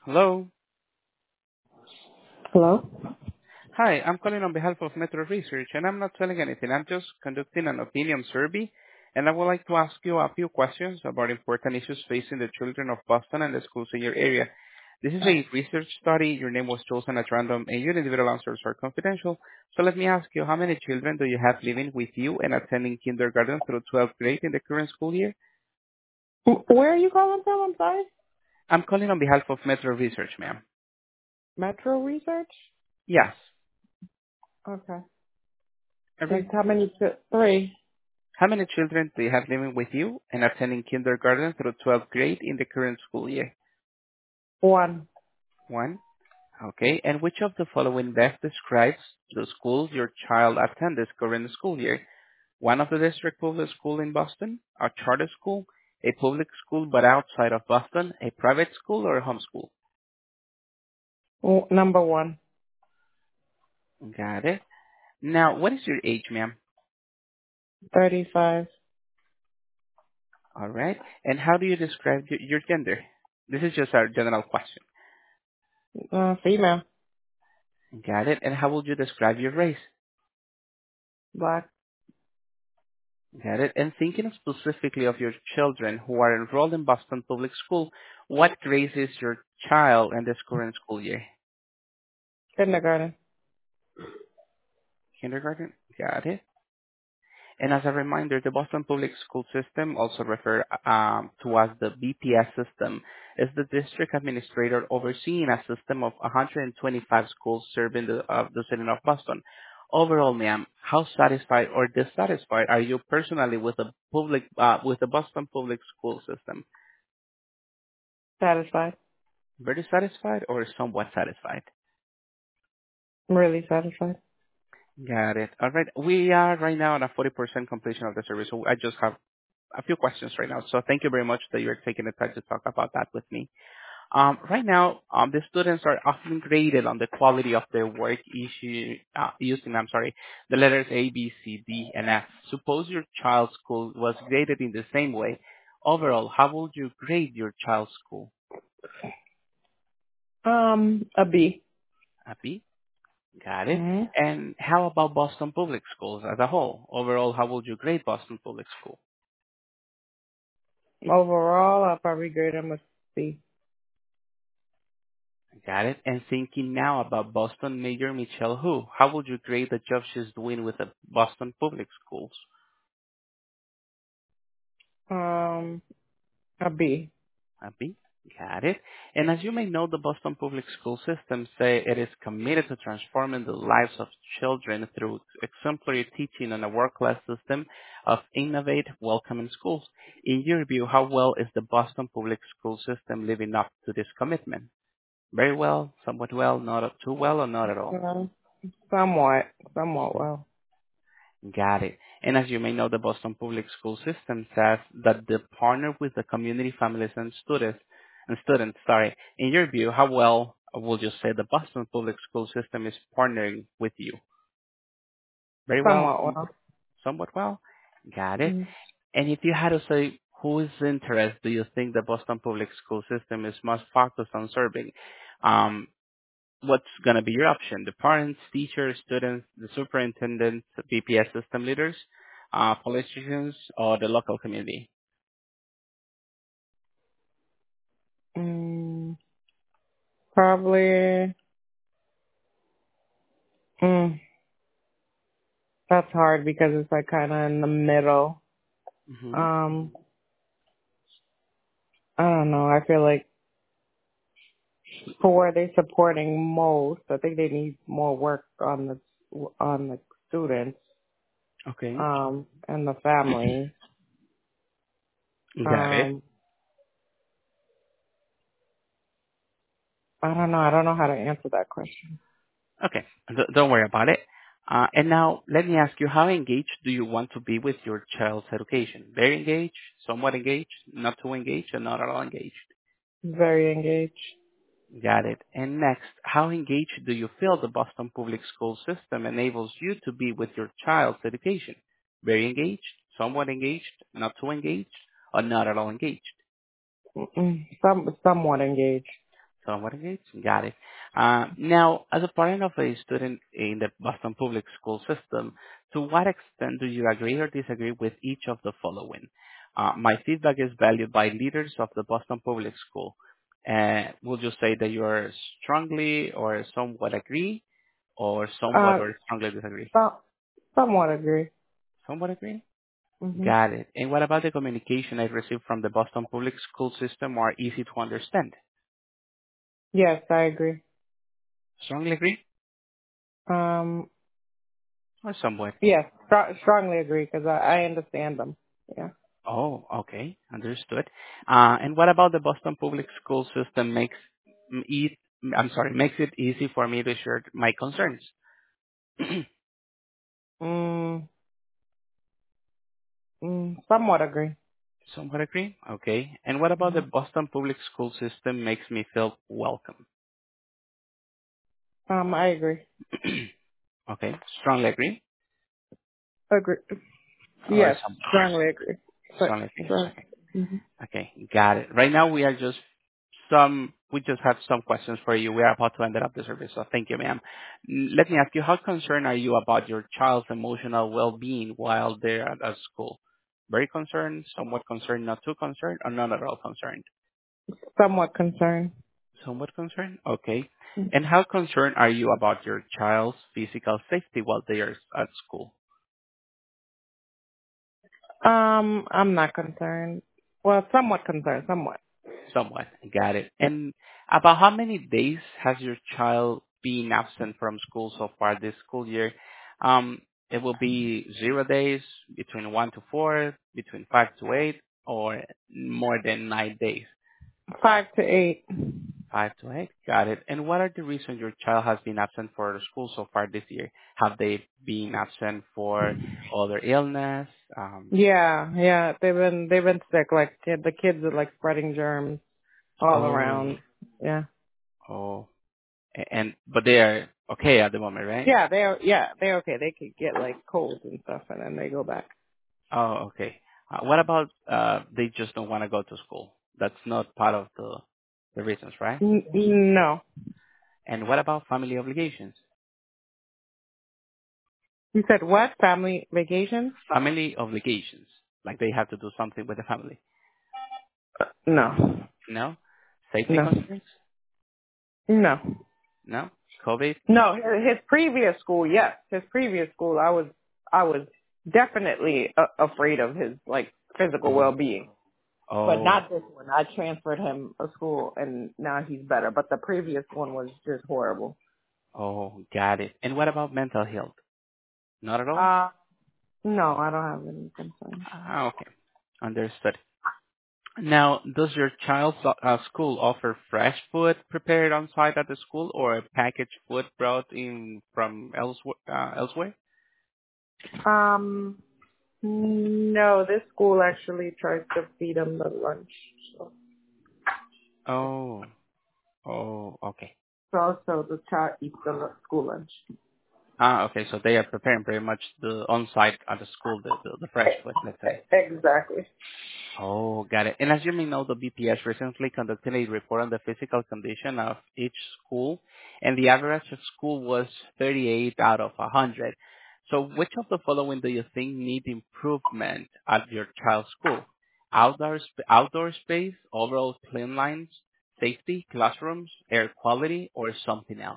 Hello. Hello? Hi, I'm calling on behalf of Metro Research, and I'm not selling anything. I'm just conducting an opinion survey, and I would like to ask you a few questions about important issues facing the children of Boston and the schools in your area. This is a research study. Your name was chosen at random, and your individual answers are confidential. So let me ask you, how many children do you have living with you and attending kindergarten through 12th grade in the current school year? Where are you calling from? I'm sorry. I'm calling on behalf of Metro Research, ma'am. Metro Research? Yes. Okay. All right. And how many? Three. How many children do you have living with you and attending kindergarten through 12th grade in the current school year? One. One. Okay. And which of the following best describes the schools your child attends this current school year? One of the district public school in Boston, a charter school, a public school but outside of Boston, a private school, or a homeschool? Number one. Got it. Now, what is your age, ma'am? 35. All right. And how do you describe your gender? This is just a general question. Female. Got it. And how would you describe your race? Black. Got it. And thinking specifically of your children who are enrolled in Boston Public School, what grade is your child in this current school year? Kindergarten. Kindergarten? Got it. And as a reminder, the Boston Public School System, also referred to as the BPS system, is the district administrator overseeing a system of 125 schools serving the city of Boston. Overall, ma'am, how satisfied or dissatisfied are you personally with the Boston Public School System? Satisfied. Very satisfied or somewhat satisfied? I'm really satisfied. Got it. All right. We are right now at a 40% completion of the survey, so I just have a few questions right now. So thank you very much that you're taking the time to talk about that with me. Right now, the students are often graded on the quality of their work using, the letters A, B, C, D, and F. Suppose your child's school was graded in the same way. Overall, how would you grade your child's school? A B. A B? Got it. Mm-hmm. And how about Boston Public Schools as a whole? Overall, how would you grade Boston Public School? Overall, I'll probably grade him a C. Got it. And thinking now about Boston Mayor Michelle Hu, how would you grade the job she's doing with the Boston Public Schools? Um, a B. A B. Got it. And as you may know, the Boston Public School System say it is committed to transforming the lives of children through exemplary teaching and a world-class system of innovative, welcoming schools. In your view, how well is the Boston Public School System living up to this commitment? Very well, somewhat well, not too well, or not at all? Uh, somewhat. Somewhat well. Got it. And as you may know, the Boston Public School System says that they partner with the community, families, and students. In your view, how well would you say the Boston Public School System is partnering with you? Very well, Somewhat well. somewhat well. Got it. Mm. And if you had to say whose interest do you think the Boston Public School System is most focused on serving? Um, what's going to be your option? The parents, teachers, students, the superintendents, the BPS system leaders, politicians, or the local community? Mm, probably. Mm, that's hard because it's like kind of in the middle. Hmm. Um, I don't know. I feel like for where they're supporting most, I think they need more work on the students, Okay. and the families. Got it. Um, I don't know. I don't know how to answer that question. Okay. Don't worry about it. And now let me ask you, how engaged do you want to be with your child's education? Very engaged, somewhat engaged, not too engaged, and not at all engaged? Very engaged. Got it. And next, how engaged do you feel the Boston Public School System enables you to be with your child's education? Very engaged, somewhat engaged, not too engaged, or not at all engaged? Somewhat engaged. Somewhat engaged. Got it. Now, as a parent of a student in the Boston Public School system, to what extent do you agree or disagree with each of the following? My feedback is valued by leaders of the Boston Public School. Would you say that you are strongly or somewhat agree, or somewhat Uh, or strongly disagree? some, somewhat agree. Somewhat agree? Hmm. Got it. And what about the communication I received from the Boston Public School system are easy to understand? Yes, I agree. Strongly agree Um, or somewhat? yes, strongly agree because I understand them. Yeah. Oh, okay. Understood. And what about the Boston Public School system makes it easy for me to share my concerns? Mm, somewhat agree. Somewhat agree? Okay. And what about the Hmm. Boston Public School system makes me feel welcome? I agree. Okay. Strongly agree Agree. or Yes, somewhat? strongly agree. But Strongly agree. strong. Okay. Hmm. Okay, got it. Right now we just have some questions for you. We are about to end up the survey, so thank you, ma'am. Let me ask you, how concerned are you about your child's emotional well-being while they're at school? Very concerned, somewhat concerned, not too concerned, or not at all concerned? Somewhat concerned. Somewhat concerned? Okay. And how concerned are you about your child's physical safety while they are at school? I'm not concerned. Well, somewhat concerned. Somewhat. Somewhat. Got it. Yeah. And about how many days has your child been absent from school so far this school year? It will be 0 days, between 1 to 4, between 5 to 8, or more than 9 days. 5 to 8. 5 to 8. Got it. And what are the reasons your child has been absent for the school so far this year? Have they been absent for other illness? Yeah, yeah. They've been sick. Like the kids are like spreading germs all Oh, around. Yeah. oh, but they are okay at the moment, right? They're okay. They could get like colds and stuff, and then they go back. Oh, okay. What about they just don't want to go to school? That's not part of the reasons, right? No. And what about family obligations? You said what? Family vacation? Family obligations, like they have to do something with the family. No. No? Safety No. concerns? No. No? COVID? No. His previous school, yes. His previous school, I was definitely afraid of his like physical well-being. But Oh, not this one. I transferred him a school, and now he's better. But the previous one was just horrible. oh, got it. And what about mental health? Not at all? Uh, no, I don't have any concerns. Okay. Understood. Now, does your child's school offer fresh food prepared on site at the school or packaged food brought in from elsewhere? Um, no, this school actually tries to feed him the lunch. So, Oh, oh, okay. so the child eats the school lunch. Okay, so they are preparing pretty much the on-site at the school, the fresh food, let's say. Exactly. Oh, got it. And as you may know, the BPS recently conducted a report on the physical condition of each school, and the average of school was 38 out of 100. So which of the following do you think need improvement at your child's school? Outdoor space, overall clean lines, safety, classrooms, air quality, or something else?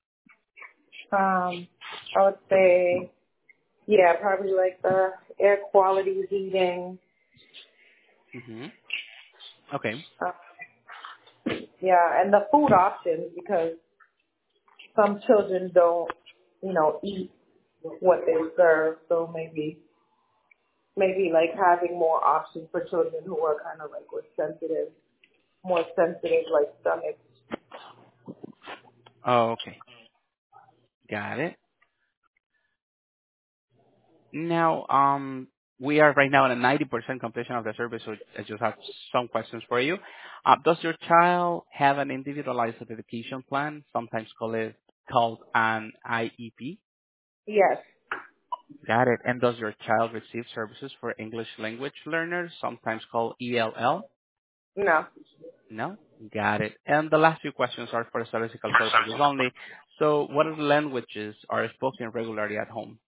I would say, yeah, probably like the air quality, heating. Hmm. Okay. Uh, yeah, and the food options because some children don't, eat what they serve. So maybe like having more options for children who are kind of like with more sensitive like stomachs. Oh, okay. Got it. Now, we are right now at a 90% completion of the survey, so I just have some questions for you. Does your child have an individualized education plan, sometimes called an IEP? Yes. Got it. And does your child receive services for English language learners, sometimes called ELL? No. No? Got it. And the last few questions are for statistical purposes only. So what are the languages are spoken regularly at home?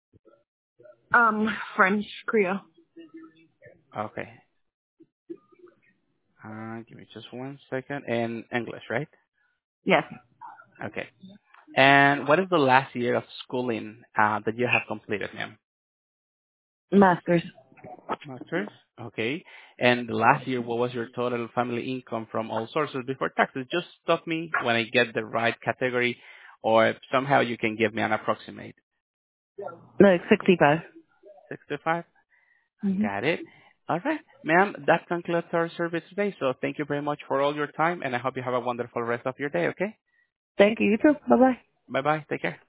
French, Creole. Okay. Give me just one second. And English, right? Yes. Okay. And what is the last year of schooling that you have completed, ma'am? Masters. Master's. Okay. And the last year, what was your total family income from all sources before taxes? Just stop me when I get the right category, or if somehow you can give me an approximate. No, 65. 65? Mm-hmm. Got it. All right. Ma'am, that concludes our service today. So thank you very much for all your time, and I hope you have a wonderful rest of your day, okay? Thank you. You too. Bye-bye. Bye-bye. Take care.